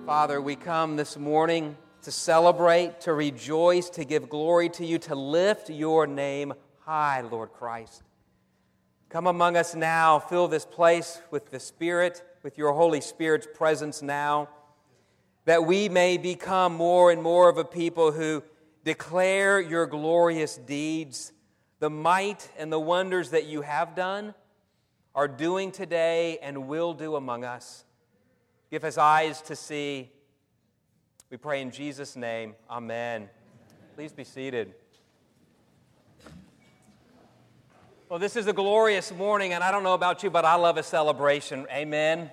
Father, we come this morning to celebrate, to rejoice, to give glory to you, to lift your name high, Lord Christ. Come among us now. Fill this place with the Spirit, with your Holy Spirit's presence now, that we may become more and more of a people who declare your glorious deeds, the might and the wonders that you have done, are doing today, and will do among us. Give us eyes to see. We pray in Jesus' name. Amen. Please be seated. Well, this is a glorious morning, and I don't know about you, but I love a celebration. Amen.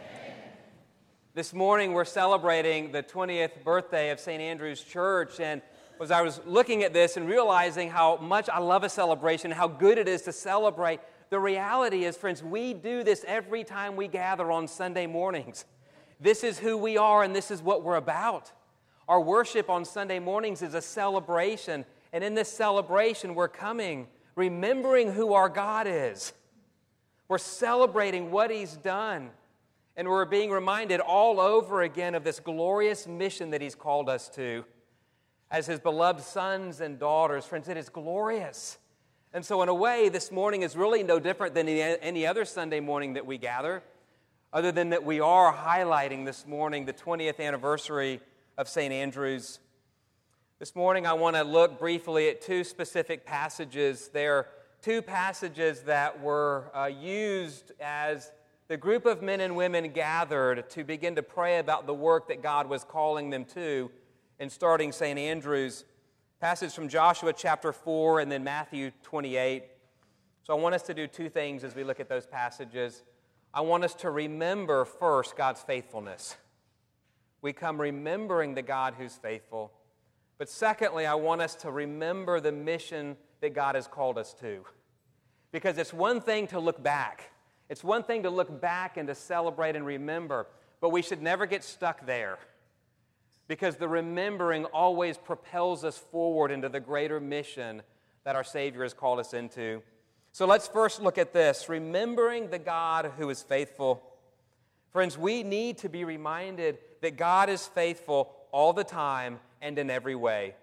This morning we're celebrating the 20th birthday of St. Andrew's Church, and as I was looking at this and realizing how much I love a celebration, how good it is to celebrate, the reality is, friends, we do this every time we gather on Sunday mornings. This is who we are, and this is what we're about. Our worship on Sunday mornings is a celebration, and in this celebration we're coming, remembering who our God is. We're celebrating what He's done, and we're being reminded all over again of this glorious mission that He's called us to. As His beloved sons and daughters, friends, it is glorious. And so in a way, this morning is really no different than any other Sunday morning that we gather, other than that we are highlighting this morning the 20th anniversary of St. Andrew's. This morning I want to look briefly at two specific passages. There are two passages that were used as the group of men and women gathered to begin to pray about the work that God was calling them to in starting St. Andrew's. Passage from Joshua chapter 4 and then Matthew 28. So I want us to do two things as we look at those passages. I want us to remember first God's faithfulness. We come remembering the God who's faithful. But secondly, I want us to remember the mission that God has called us to. Because it's one thing to look back. It's one thing to look back and to celebrate and remember. But we should never get stuck there. Because the remembering always propels us forward into the greater mission that our Savior has called us into. So let's first look at this, remembering the God who is faithful. Friends, we need to be reminded that God is faithful all the time and in every way.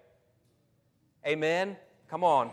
Amen? Come on.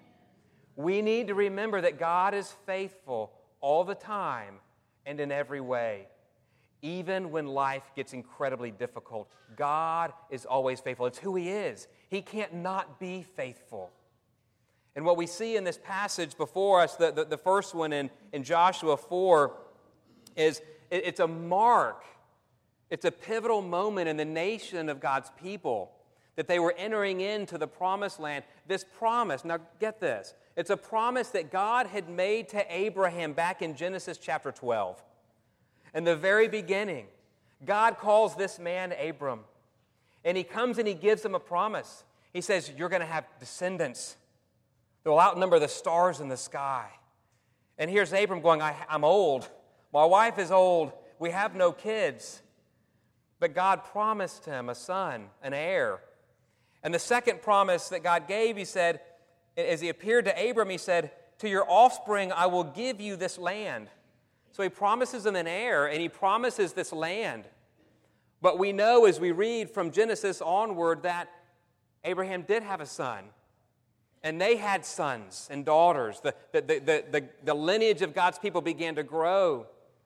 We need to remember that God is faithful all the time and in every way. Even when life gets incredibly difficult, God is always faithful. It's who He is. He can't not be faithful. And what we see in this passage before us, the first one in Joshua 4, is it's a mark. It's a pivotal moment in the nation of God's people that they were entering into the promised land. This promise, now get this, it's a promise that God had made to Abraham back in Genesis chapter 12. In the very beginning, God calls this man Abram, and He comes and He gives him a promise. He says, you're going to have descendants. They'll outnumber the stars in the sky. And here's Abram going, I'm old. My wife is old. We have no kids. But God promised him a son, an heir. And the second promise that God gave, He said, as He appeared to Abram, He said, to your offspring I will give you this land. So He promises him an heir, and He promises this land. But we know as we read from Genesis onward that Abraham did have a son. And they had sons and daughters. The lineage of God's people began to grow.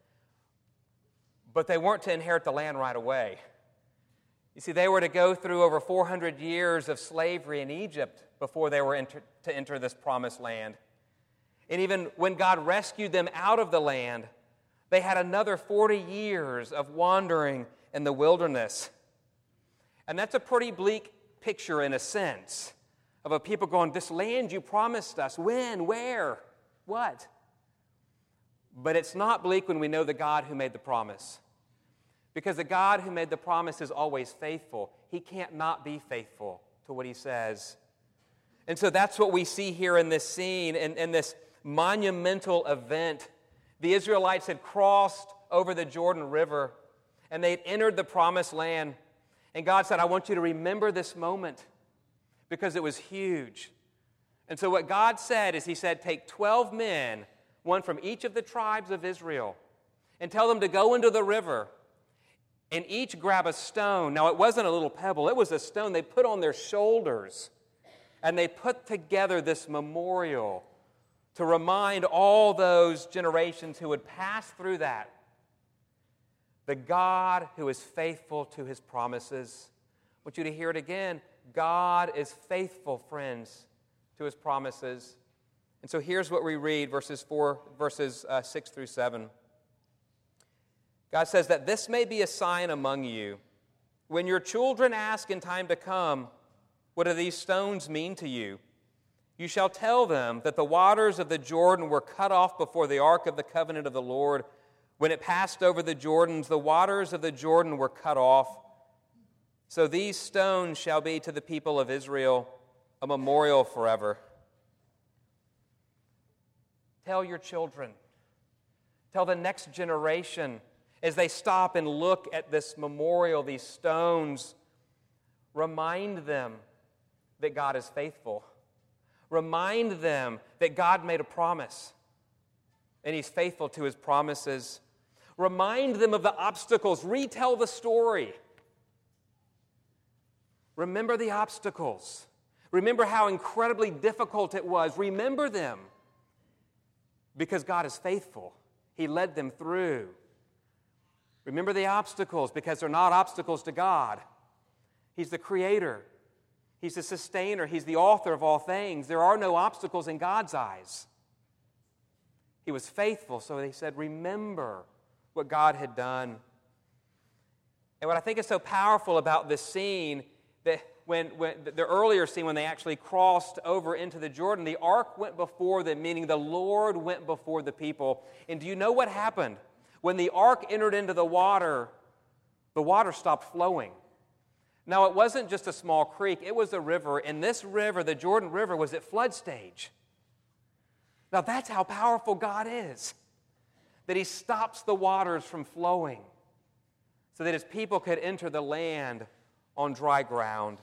But they weren't to inherit the land right away. You see, they were to go through over 400 years of slavery in Egypt before they were to enter this promised land. And even when God rescued them out of the land, they had another 40 years of wandering in the wilderness. And that's a pretty bleak picture in a sense of a people going, this land you promised us, when, where, what? But it's not bleak when we know the God who made the promise. Because the God who made the promise is always faithful. He can't not be faithful to what He says. And so that's what we see here in this scene, in this monumental event. The Israelites had crossed over the Jordan River, and they had entered the promised land. And God said, I want you to remember this moment, because it was huge. And so what God said is He said, take 12 men, one from each of the tribes of Israel, and tell them to go into the river and each grab a stone. Now, it wasn't a little pebble. It was a stone they put on their shoulders, and they put together this memorial to remind all those generations who would pass through that, the God who is faithful to his promises. I want you to hear it again. God is faithful, friends, to his promises. And so here's what we read, verses 6 through 7. God says that this may be a sign among you. When your children ask in time to come, what do these stones mean to you? You shall tell them that the waters of the Jordan were cut off before the ark of the covenant of the Lord. When it passed over the Jordans, the waters of the Jordan were cut off. So these stones shall be to the people of Israel a memorial forever. Tell your children, tell the next generation as they stop and look at this memorial, these stones, remind them that God is faithful. Remind them that God made a promise and he's faithful to his promises. Remind them of the obstacles. Retell the story. Remember the obstacles. Remember how incredibly difficult it was. Remember them because God is faithful. He led them through. Remember the obstacles because they're not obstacles to God. He's the creator. He's the sustainer. He's the author of all things. There are no obstacles in God's eyes. He was faithful, so they said, remember what God had done. And what I think is so powerful about this scene, that when the earlier scene, when they actually crossed over into the Jordan, the ark went before them, meaning the Lord went before the people. And do you know what happened? When the ark entered into the water stopped flowing. Now, it wasn't just a small creek, it was a river, and this river, the Jordan River, was at flood stage. Now, that's how powerful God is, that he stops the waters from flowing so that his people could enter the land on dry ground.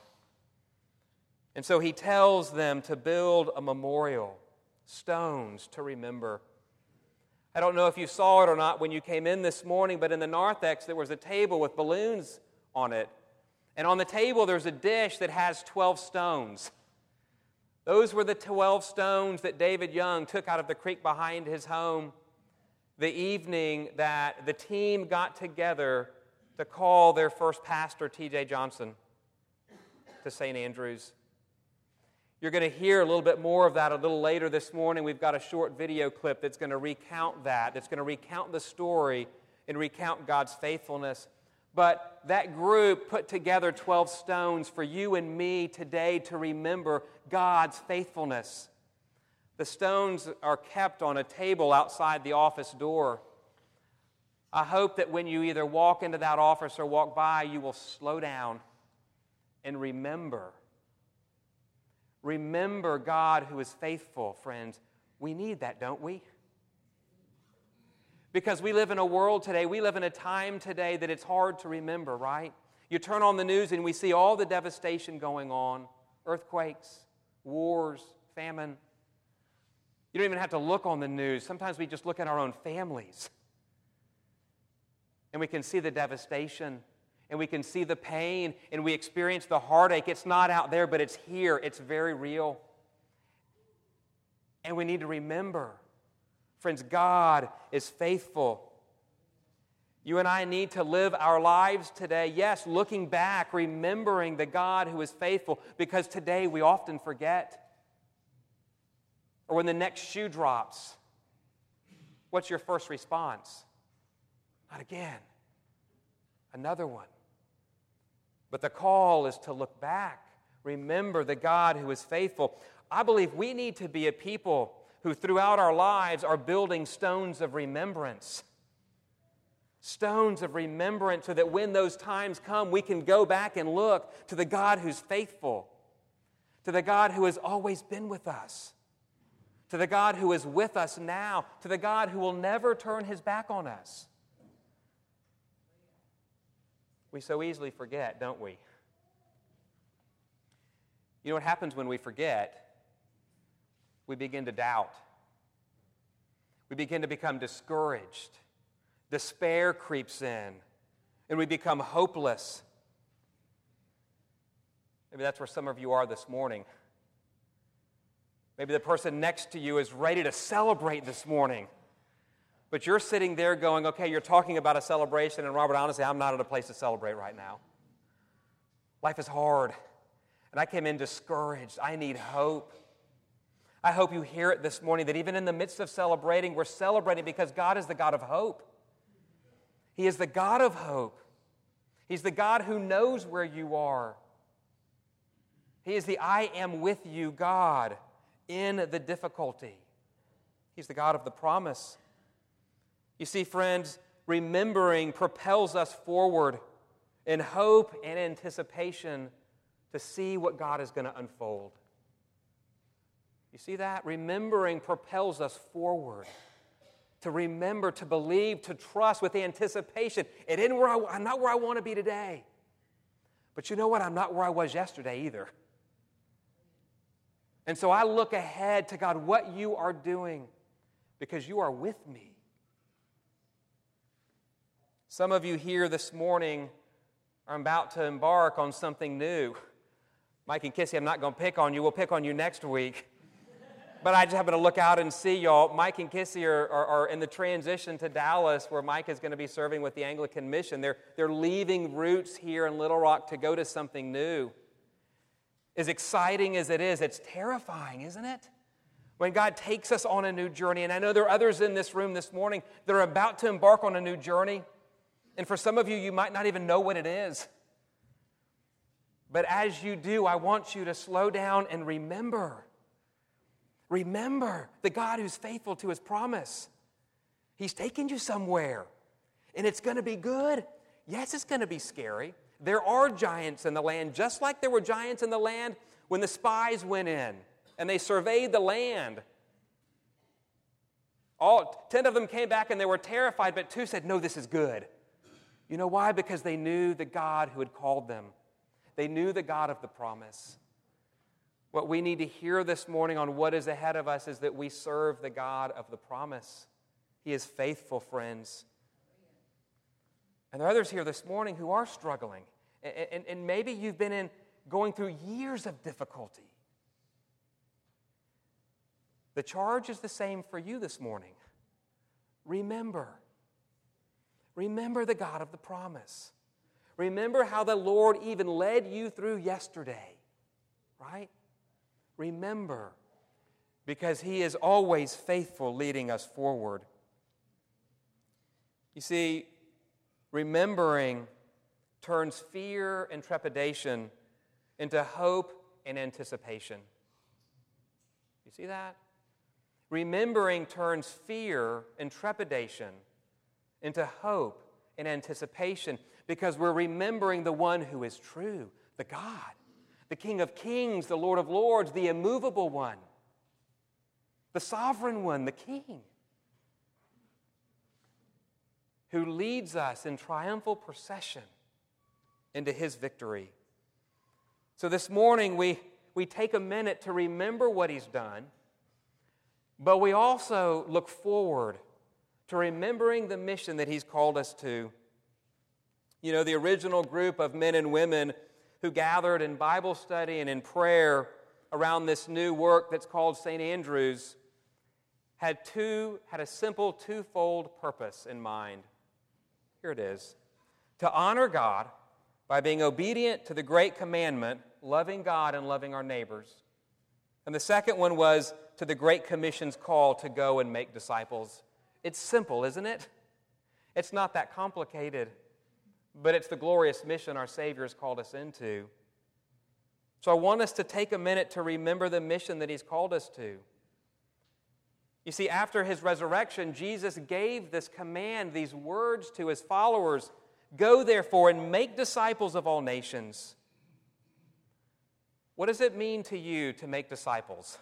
And so he tells them to build a memorial, stones to remember. I don't know if you saw it or not when you came in this morning, but in the narthex there was a table with balloons on it. And on the table there's a dish that has 12 stones. Those were the 12 stones that David Young took out of the creek behind his home the evening that the team got together to call their first pastor, T.J. Johnson, to St. Andrews. You're going to hear a little bit more of that a little later this morning. We've got a short video clip that's going to recount that, that's going to recount the story and recount God's faithfulness. But that group put together 12 stones for you and me today to remember God's faithfulness. The stones are kept on a table outside the office door. I hope that when you either walk into that office or walk by, you will slow down and remember. Remember God who is faithful, friends. We need that, don't we? Because we live in a world today, we live in a time today that it's hard to remember, right? You turn on the news and we see all the devastation going on. Earthquakes, wars, famine. You don't even have to look on the news. Sometimes we just look at our own families. And we can see the devastation. And we can see the pain. And we experience the heartache. It's not out there, but it's here. It's very real. And we need to remember, friends, God is faithful. You and I need to live our lives today, yes, looking back, remembering the God who is faithful, because today we often forget. Or when the next shoe drops, what's your first response? Not again. Another one. But the call is to look back. Remember the God who is faithful. I believe we need to be a people who throughout our lives are building stones of remembrance. Stones of remembrance so that when those times come, we can go back and look to the God who's faithful, to the God who has always been with us, to the God who is with us now, to the God who will never turn his back on us. We so easily forget, don't we? You know what happens when we forget? We begin to doubt. We begin to become discouraged. Despair creeps in. and we become hopeless. Maybe that's where some of you are this morning. Maybe the person next to you is ready to celebrate this morning. But you're sitting there going, okay, you're talking about a celebration, and Robert, honestly, I'm not at a place to celebrate right now. Life is hard, and I came in discouraged. I need hope. I hope you hear it this morning, that even in the midst of celebrating, we're celebrating because God is the God of hope. He is the God of hope. He's the God who knows where you are. He is the I am with you God in the difficulty. He's the God of the promise. You see, friends, remembering propels us forward in hope and anticipation to see what God is going to unfold. You see that? Remembering propels us forward. To remember, to believe, to trust with anticipation. It isn't I'm not where I want to be today. But you know what? I'm not where I was yesterday either. And so I look ahead to God, what you are doing, because you are with me. Some of you here this morning are about to embark on something new. Mike and Kissy, I'm not going to pick on you. We'll pick on you next week. But I just happen to look out and see y'all. Mike and Kissy are in the transition to Dallas, where Mike is going to be serving with the Anglican Mission. They're leaving roots here in Little Rock to go to something new. As exciting as it is, it's terrifying, isn't it? When God takes us on a new journey. And I know there are others in this room this morning that are about to embark on a new journey. And for some of you, you might not even know what it is. But as you do, I want you to slow down and remember. Remember the God who's faithful to His promise. He's taking you somewhere. And it's going to be good. Yes, it's going to be scary. There are giants in the land, just like there were giants in the land when the spies went in and they surveyed the land. All 10 of them came back and they were terrified, but 2 said, no, this is good. You know why? Because they knew the God who had called them. They knew the God of the promise. What we need to hear this morning on what is ahead of us is that we serve the God of the promise. He is faithful, friends. And there are others here this morning who are struggling. And maybe you've been going through years of difficulty. The charge is the same for you this morning. Remember. Remember the God of the promise. Remember how the Lord even led you through yesterday. Right? Remember. Because He is always faithful, leading us forward. You see, remembering turns fear and trepidation into hope and anticipation. You see that? Remembering turns fear and trepidation into hope and anticipation because we're remembering the one who is true, the God, the King of Kings, the Lord of Lords, the immovable one, the sovereign one, the King, who leads us in triumphal procession into His victory. So this morning we take a minute to remember what He's done, but we also look forward to remembering the mission that He's called us to. You know, the original group of men and women who gathered in Bible study and in prayer around this new work that's called St. Andrews had a simple twofold purpose in mind. Here it is. To honor God by being obedient to the great commandment, loving God and loving our neighbors. And the second one was to the Great Commission's call to go and make disciples. It's simple, isn't it? It's not that complicated, but it's the glorious mission our Savior has called us into. So I want us to take a minute to remember the mission that He's called us to. You see, after His resurrection, Jesus gave this command, these words to His followers, "Go therefore and make disciples of all nations." What does it mean to you to make disciples?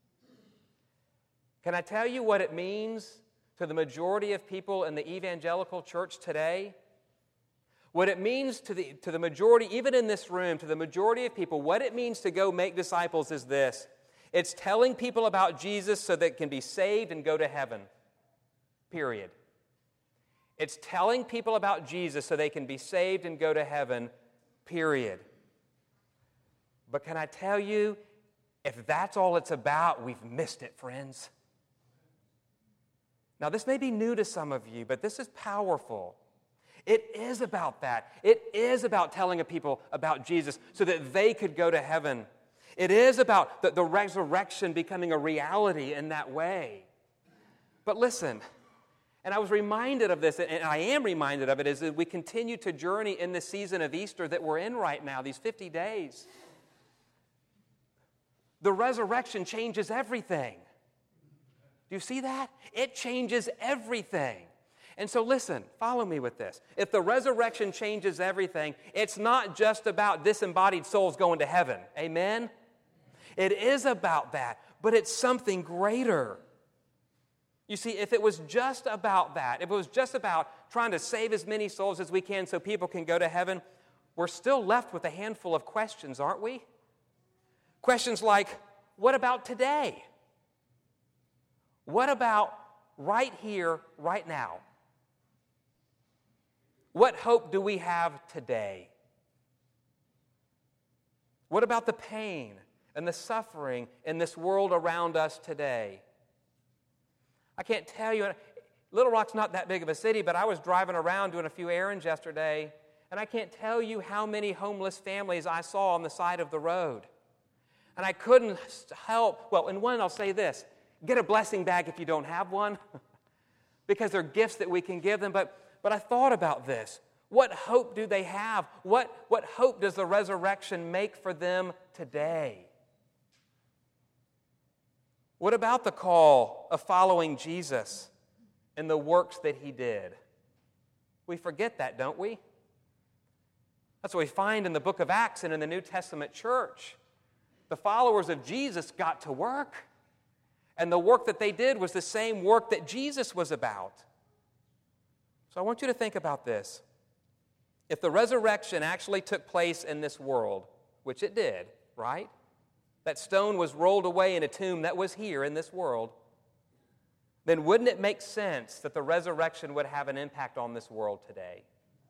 Can I tell you what it means to the majority of people in the evangelical church today? What it means to the majority, even in this room, to the majority of people, what it means to go make disciples is this. It's telling people about Jesus so they can be saved and go to heaven. Period. It's telling people about Jesus so they can be saved and go to heaven, period. But can I tell you, if that's all it's about, we've missed it, friends. Now, this may be new to some of you, but this is powerful. It is about that. It is about telling people about Jesus so that they could go to heaven. It is about the resurrection becoming a reality in that way. But listen, and I was reminded of this, and I am reminded of it, as we continue to journey in this season of Easter that we're in right now, these 50 days. The resurrection changes everything. Do you see that? It changes everything. And so listen, follow me with this. If the resurrection changes everything, it's not just about disembodied souls going to heaven. Amen? It is about that, but it's something greater. You see, if it was just about that, if it was just about trying to save as many souls as we can so people can go to heaven, we're still left with a handful of questions, aren't we? Questions like, what about today? What about right here, right now? What hope do we have today? What about the pain and the suffering in this world around us today? I can't tell you, Little Rock's not that big of a city, but I was driving around doing a few errands yesterday, and I can't tell you how many homeless families I saw on the side of the road. And I couldn't help, well, in one, I'll say this, get a blessing bag if you don't have one, because they're gifts that we can give them. But I thought about this. What hope do they have? What hope does the resurrection make for them today? What about the call of following Jesus and the works that he did? We forget that, don't we? That's what we find in the book of Acts and in the New Testament church. The followers of Jesus got to work. And the work that they did was the same work that Jesus was about. So I want you to think about this. If the resurrection actually took place in this world, which it did, right? That stone was rolled away in a tomb that was here in this world, then wouldn't it make sense that the resurrection would have an impact on this world today?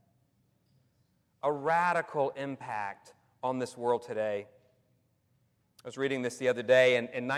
A radical impact on this world today. I was reading this the other day, and in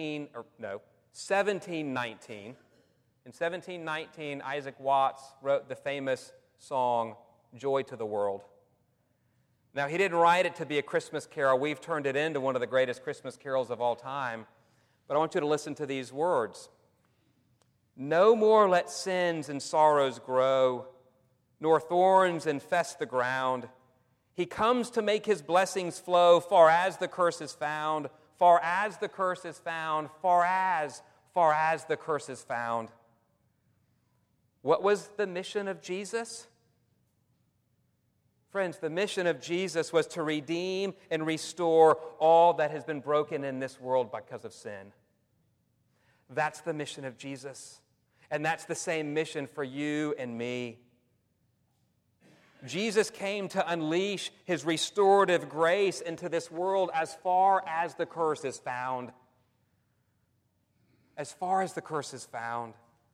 1719, in 1719, Isaac Watts wrote the famous song, Joy to the World. Now, he didn't write it to be a Christmas carol. We've turned it into one of the greatest Christmas carols of all time. But I want you to listen to these words. No more let sins and sorrows grow, nor thorns infest the ground. He comes to make his blessings flow far as the curse is found, far as the curse is found, far as the curse is found. What was the mission of Jesus? Friends, the mission of Jesus was to redeem and restore all that has been broken in this world because of sin. That's the mission of Jesus. And that's the same mission for you and me. Jesus came to unleash his restorative grace into this world as far as the curse is found. As far as the curse is found.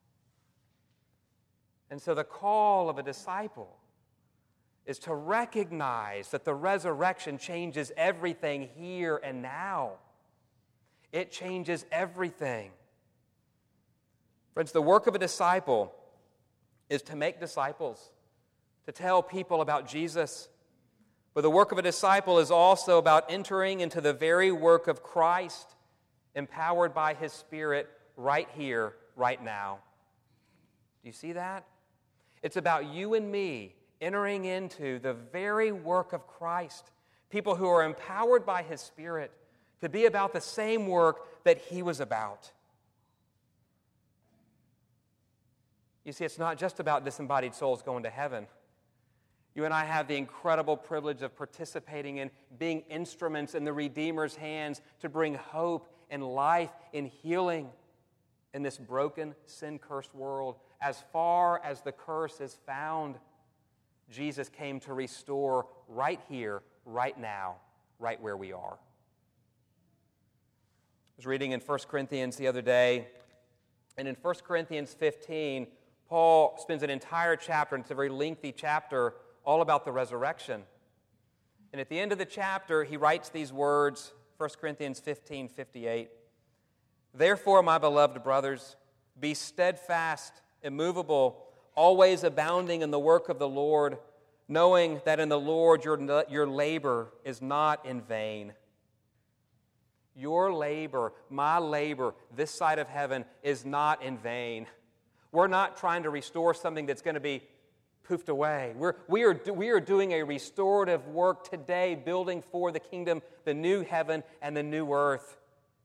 And so the call of a disciple is to recognize that the resurrection changes everything here and now. It changes everything. Friends, the work of a disciple is to make disciples, to tell people about Jesus. But the work of a disciple is also about entering into the very work of Christ, empowered by his Spirit right here, right now. Do you see that? It's about you and me entering into the very work of Christ. People who are empowered by his Spirit to be about the same work that he was about. You see, it's not just about disembodied souls going to heaven. You and I have the incredible privilege of participating in being instruments in the Redeemer's hands to bring hope and life and healing in this broken, sin-cursed world. As far as the curse is found, Jesus came to restore right here, right now, right where we are. I was reading in 1 Corinthians the other day, and in 1 Corinthians 15, Paul spends an entire chapter, and it's a very lengthy chapter, all about the resurrection. And at the end of the chapter, he writes these words, 1 Corinthians 15:58. Therefore, my beloved brothers, be steadfast, immovable, always abounding in the work of the Lord, knowing that in the Lord your labor is not in vain. Your labor, my labor, this side of heaven is not in vain. We're not trying to restore something that's going to be poofed away. We are doing a restorative work today, building for the kingdom, the new heaven and the new earth.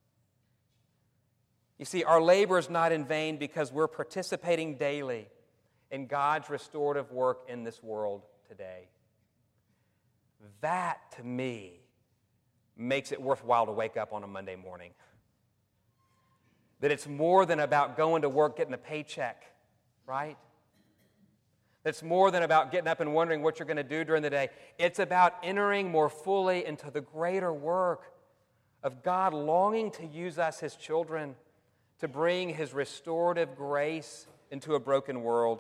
You see, our labor is not in vain because we're participating daily in God's restorative work in this world today. That, to me, makes it worthwhile to wake up on a Monday morning. That it's more than about going to work, getting a paycheck, right? That's more than about getting up and wondering what you're going to do during the day. It's about entering more fully into the greater work of God longing to use us, His children, to bring His restorative grace into a broken world.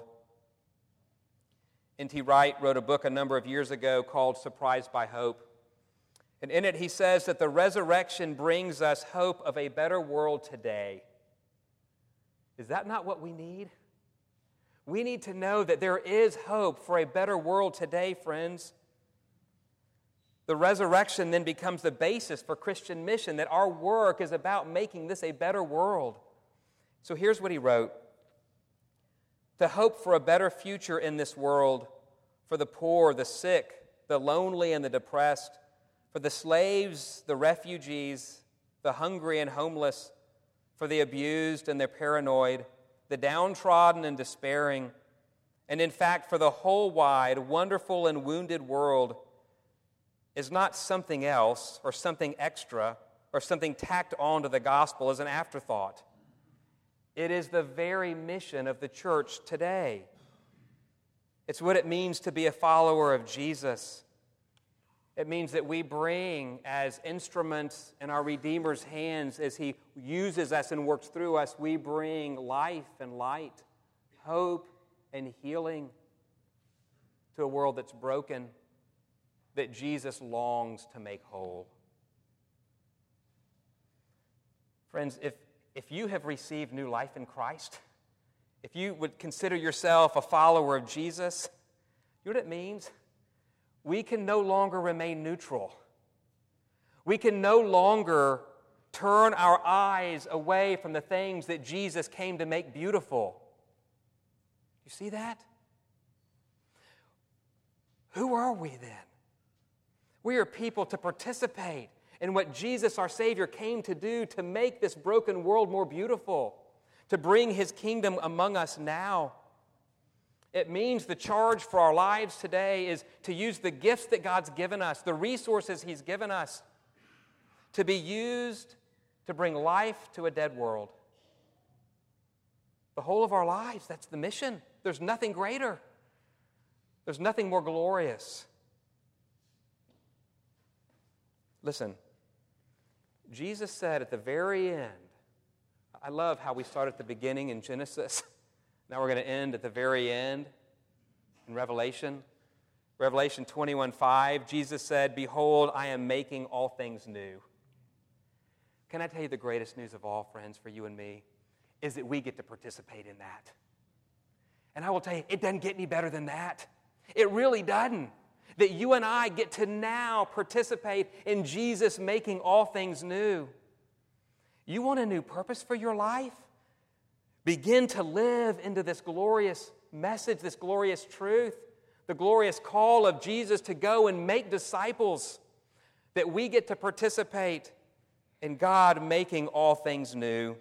N.T. Wright wrote a book a number of years ago called Surprised by Hope. And in it he says that the resurrection brings us hope of a better world today. Is that not what we need? We need to know that there is hope for a better world today, friends. The resurrection then becomes the basis for Christian mission, that our work is about making this a better world. So here's what he wrote. To hope for a better future in this world, for the poor, the sick, the lonely, and the depressed, for the slaves, the refugees, the hungry and homeless, for the abused and the paranoid, the downtrodden and despairing, and in fact for the whole wide, wonderful and wounded world is not something else or something extra or something tacked on to the gospel as an afterthought. It is the very mission of the church today. It's what it means to be a follower of Jesus. It means that we bring as instruments in our Redeemer's hands as He uses us and works through us, we bring life and light, hope and healing to a world that's broken, that Jesus longs to make whole. Friends, if you have received new life in Christ, if you would consider yourself a follower of Jesus, you know what it means? We can no longer remain neutral. We can no longer turn our eyes away from the things that Jesus came to make beautiful. You see that? Who are we then? We are people to participate in what Jesus, our Savior, came to do to make this broken world more beautiful, to bring His kingdom among us now. It means the charge for our lives today is to use the gifts that God's given us, the resources He's given us, to be used to bring life to a dead world. The whole of our lives, that's the mission. There's nothing greater. There's nothing more glorious. Listen, Jesus said at the very end, I love how we start at the beginning in Genesis. Now we're going to end at the very end in Revelation. Revelation 21:5, Jesus said, "Behold, I am making all things new." Can I tell you the greatest news of all, friends, for you and me, is that we get to participate in that. And I will tell you, it doesn't get any better than that. It really doesn't. That you and I get to now participate in Jesus making all things new. You want a new purpose for your life? Begin to live into this glorious message, this glorious truth, the glorious call of Jesus to go and make disciples, that we get to participate in God making all things new.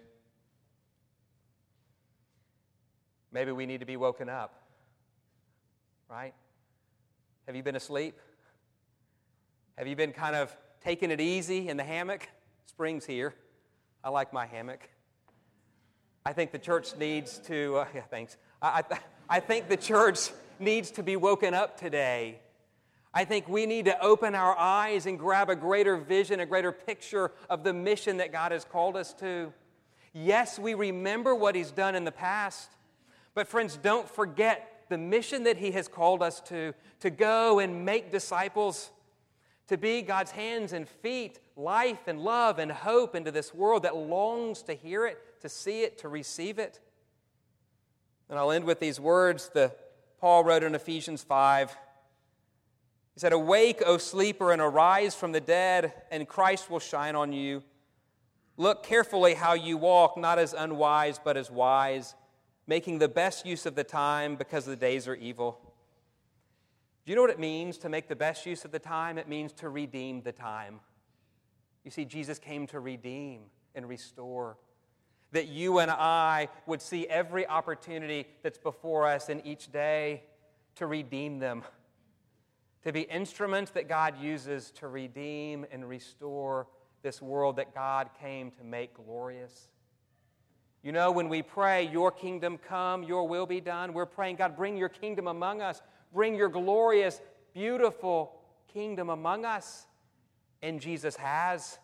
Maybe we need to be woken up, right? Have you been asleep? Have you been kind of taking it easy in the hammock? Spring's here. I like my hammock. I think the church needs to, thanks. I think the church needs to be woken up today. I think we need to open our eyes and grab a greater vision, a greater picture of the mission that God has called us to. Yes, we remember what He's done in the past, But friends, don't forget the mission that he has called us to go and make disciples, to be God's hands and feet, life and love and hope into this world that longs to hear it, to see it, to receive it. And I'll end with these words that Paul wrote in Ephesians 5. He said, "Awake, O sleeper, and arise from the dead, and Christ will shine on you. Look carefully how you walk, not as unwise, but as wise, making the best use of the time because the days are evil." Do you know what it means to make the best use of the time? It means to redeem the time. You see, Jesus came to redeem and restore. That you and I would see every opportunity that's before us in each day to redeem them. To be instruments that God uses to redeem and restore this world that God came to make glorious. You know, when we pray, "Your kingdom come, your will be done," we're praying, "God, bring your kingdom among us. Bring your glorious, beautiful kingdom among us." And Jesus has.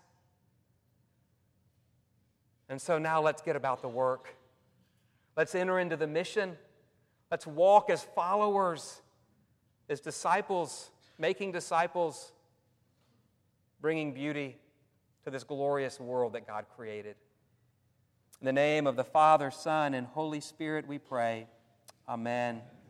And so now let's get about the work. Let's enter into the mission. Let's walk as followers, as disciples, making disciples, bringing beauty to this glorious world that God created. In the name of the Father, Son, and Holy Spirit we pray. Amen.